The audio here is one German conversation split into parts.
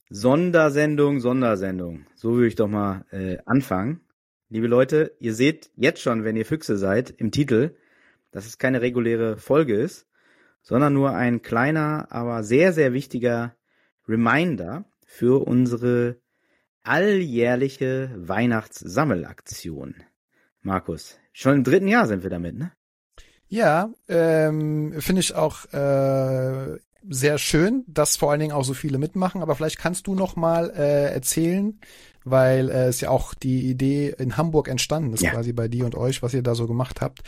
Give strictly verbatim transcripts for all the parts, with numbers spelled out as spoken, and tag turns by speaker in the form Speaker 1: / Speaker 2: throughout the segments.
Speaker 1: Sondersendung, Sondersendung. So würde ich doch mal äh, anfangen. Liebe Leute, ihr seht jetzt schon, wenn ihr Füchse seid, im Titel, dass es keine reguläre Folge ist, sondern nur ein kleiner, aber sehr, sehr wichtiger Reminder für unsere alljährliche Weihnachtssammelaktion. Markus, schon im dritten Jahr sind wir damit, ne?
Speaker 2: Ja, ähm, finde ich auch äh, sehr schön, dass vor allen Dingen auch so viele mitmachen. Aber vielleicht kannst du noch mal äh, erzählen, weil äh, es ja auch die Idee in Hamburg entstanden ist,
Speaker 1: Ja.
Speaker 2: quasi bei dir und euch, was ihr da so gemacht habt.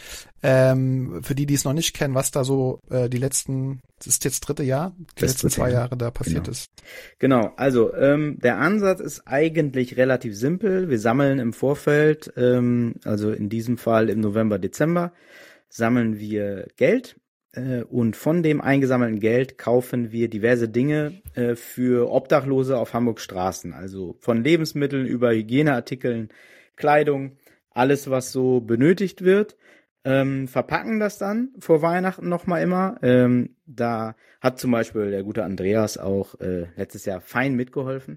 Speaker 2: Ähm, für die, die es noch nicht kennen, was da so äh, die letzten, das ist jetzt dritte Jahr, die
Speaker 1: Das
Speaker 2: letzten
Speaker 1: dritte
Speaker 2: zwei
Speaker 1: Jahr.
Speaker 2: Jahre da passiert
Speaker 1: Genau.
Speaker 2: ist.
Speaker 1: Genau, also ähm, der Ansatz ist eigentlich relativ simpel. Wir sammeln im Vorfeld, ähm, also in diesem Fall im November, Dezember, sammeln wir Geld äh, und von dem eingesammelten Geld kaufen wir diverse Dinge äh, für Obdachlose auf Hamburgs Straßen. Also von Lebensmitteln über Hygieneartikeln, Kleidung, alles was so benötigt wird. Ähm, verpacken das dann vor Weihnachten nochmal immer. Ähm, da hat zum Beispiel der gute Andreas auch äh, letztes Jahr fein mitgeholfen.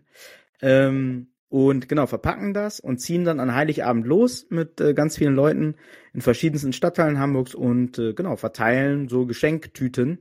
Speaker 1: Ähm, und genau, verpacken das und ziehen dann an Heiligabend los mit äh, ganz vielen Leuten in verschiedensten Stadtteilen Hamburgs und äh, genau, verteilen so Geschenktüten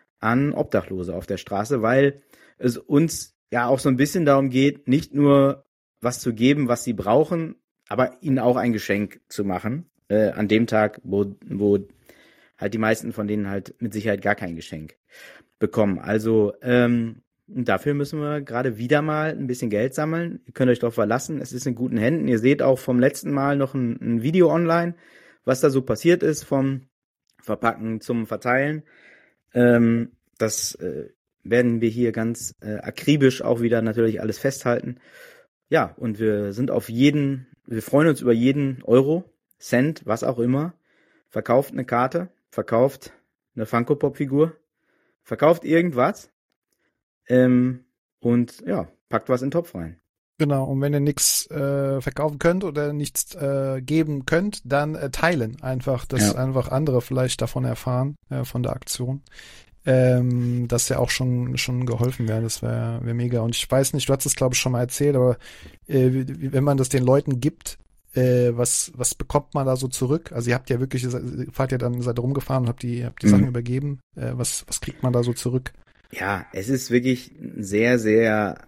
Speaker 1: an Obdachlose auf der Straße, weil es uns ja auch so ein bisschen darum geht, nicht nur was zu geben, was sie brauchen, aber ihnen auch ein Geschenk zu machen, äh, an dem Tag, wo, wo halt die meisten von denen halt mit Sicherheit gar kein Geschenk bekommen. Also ähm, dafür müssen wir gerade wieder mal ein bisschen Geld sammeln. Ihr könnt euch darauf verlassen, es ist in guten Händen. Ihr seht auch vom letzten Mal noch ein, ein Video online, was da so passiert ist, vom Verpacken zum Verteilen. Ähm, das äh, werden wir hier ganz äh, akribisch auch wieder natürlich alles festhalten. Ja, und wir sind auf jeden, wir freuen uns über jeden Euro, Cent, was auch immer. Verkauft eine Karte, verkauft eine Funko-Pop-Figur, verkauft irgendwas ähm, und ja, packt was in den Topf rein.
Speaker 2: Genau, und wenn ihr nichts äh, verkaufen könnt oder nichts äh, geben könnt, dann äh, teilen einfach, dass
Speaker 1: Ja.
Speaker 2: einfach andere vielleicht davon erfahren, äh, von der Aktion. Ähm, dass ja auch schon schon geholfen wäre, das wäre wär mega. Und ich weiß nicht, du hast es glaube ich schon mal erzählt, aber äh, wie- wenn man das den Leuten gibt, äh, was was bekommt man da so zurück? Also ihr habt ja wirklich, ihr fahrt ja dann, seid rumgefahren und habt die habt die
Speaker 1: Mhm.
Speaker 2: Sachen übergeben. Äh, was was kriegt man da so zurück?
Speaker 1: Ja, es ist wirklich ein sehr, sehr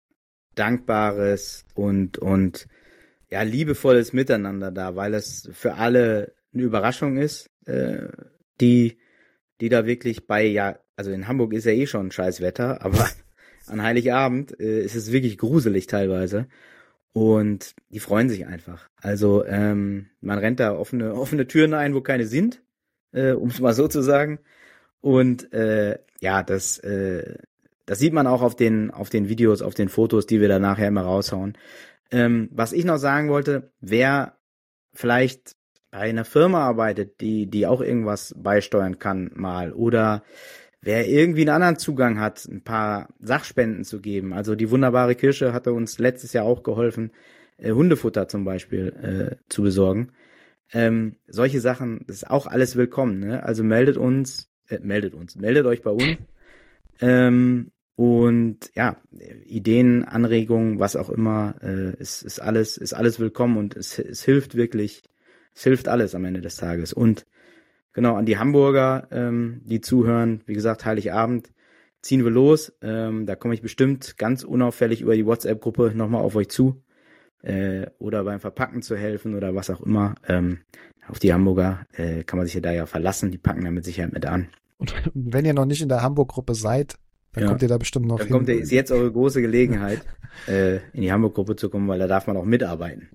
Speaker 1: dankbares und, und ja, liebevolles Miteinander da, weil es für alle eine Überraschung ist, äh, die, die da wirklich bei, ja, also in Hamburg ist ja eh schon scheiß Wetter, aber an Heiligabend äh, ist es wirklich gruselig teilweise. Und die freuen sich einfach. Also ähm, man rennt da offene, offene Türen ein, wo keine sind, äh, um es mal so zu sagen. Und äh, ja, das, äh, das sieht man auch auf den, auf den Videos, auf den Fotos, die wir da nachher immer raushauen. Ähm, was ich noch sagen wollte, wer vielleicht bei einer Firma arbeitet, die, die auch irgendwas beisteuern kann mal, oder wer irgendwie einen anderen Zugang hat, ein paar Sachspenden zu geben. Also die wunderbare Kirche hatte uns letztes Jahr auch geholfen, äh, Hundefutter zum Beispiel äh, zu besorgen. Ähm, solche Sachen, das ist auch alles willkommen, ne? Also meldet uns, äh, meldet uns, meldet euch bei uns. Ähm, und ja, Ideen, Anregungen, was auch immer, äh, ist, ist alles, ist alles willkommen und es, es hilft wirklich, es hilft alles am Ende des Tages. Und genau, an die Hamburger, ähm, die zuhören, wie gesagt, Heiligabend ziehen wir los. Ähm, da komme ich bestimmt ganz unauffällig über die WhatsApp-Gruppe nochmal auf euch zu. Äh, oder beim Verpacken zu helfen oder was auch immer. Ähm, auf die Hamburger äh, kann man sich ja da ja verlassen. Die packen da mit Sicherheit mit an.
Speaker 2: Und wenn ihr noch nicht in der Hamburg-Gruppe seid, dann
Speaker 1: Ja.
Speaker 2: kommt ihr da bestimmt noch
Speaker 1: Dann
Speaker 2: hin.
Speaker 1: kommt ist jetzt eure große Gelegenheit, äh, in die Hamburg-Gruppe zu kommen, weil da darf man auch mitarbeiten.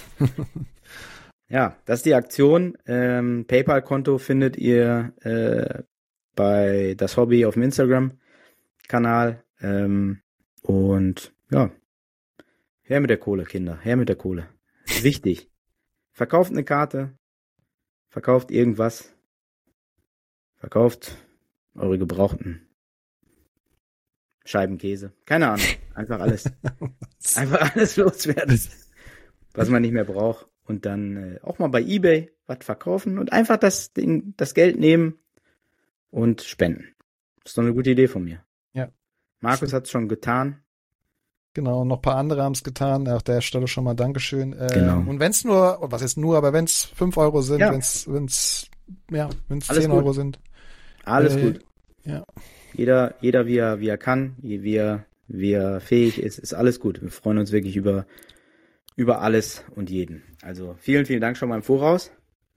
Speaker 1: Ja, das ist die Aktion. Ähm, PayPal-Konto findet ihr äh, bei Das Hobby auf dem Instagram-Kanal. Ähm, und ja, her mit der Kohle, Kinder, her mit der Kohle. Wichtig. Verkauft eine Karte, verkauft irgendwas, verkauft eure gebrauchten Scheiben Käse. Keine Ahnung, einfach alles. Einfach alles loswerden, was man nicht mehr braucht. Und dann äh, auch mal bei eBay was verkaufen und einfach das Ding, das Geld nehmen und spenden. Das ist doch eine gute Idee von mir.
Speaker 2: Ja.
Speaker 1: Markus hat es schon getan.
Speaker 2: Genau, noch ein paar andere haben es getan. Auf der Stelle schon mal Dankeschön. Äh,
Speaker 1: Genau.
Speaker 2: Und wenn es nur, was ist nur, aber wenn es fünf Euro sind,
Speaker 1: Ja.
Speaker 2: wenn es wenn's, ja, wenn es
Speaker 1: Alles
Speaker 2: zehn
Speaker 1: gut.
Speaker 2: Euro sind.
Speaker 1: Alles
Speaker 2: Äh,
Speaker 1: gut.
Speaker 2: Ja.
Speaker 1: Jeder, jeder wie er, wie er kann, wie er, wie er fähig ist, ist alles gut. Wir freuen uns wirklich über, über alles und jeden. Also vielen, vielen Dank schon mal im Voraus.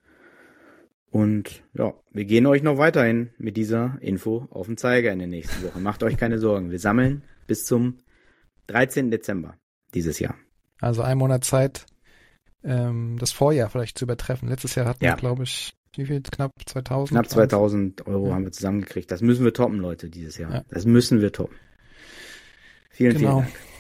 Speaker 1: Und ja, wir gehen euch noch weiterhin mit dieser Info auf den Zeiger in der nächsten Woche. Macht euch keine Sorgen. Wir sammeln bis zum dreizehnten Dezember dieses Jahr.
Speaker 2: Also ein Monat Zeit, ähm, das Vorjahr vielleicht zu übertreffen. Letztes Jahr hatten
Speaker 1: Ja.
Speaker 2: wir, glaube ich, wie viel? Knapp zweitausend?
Speaker 1: Knapp zweitausend Euro
Speaker 2: Ja.
Speaker 1: haben wir zusammengekriegt. Das müssen wir toppen, Leute, dieses Jahr.
Speaker 2: Ja.
Speaker 1: Das müssen wir toppen. Vielen,
Speaker 2: Genau.
Speaker 1: vielen Dank.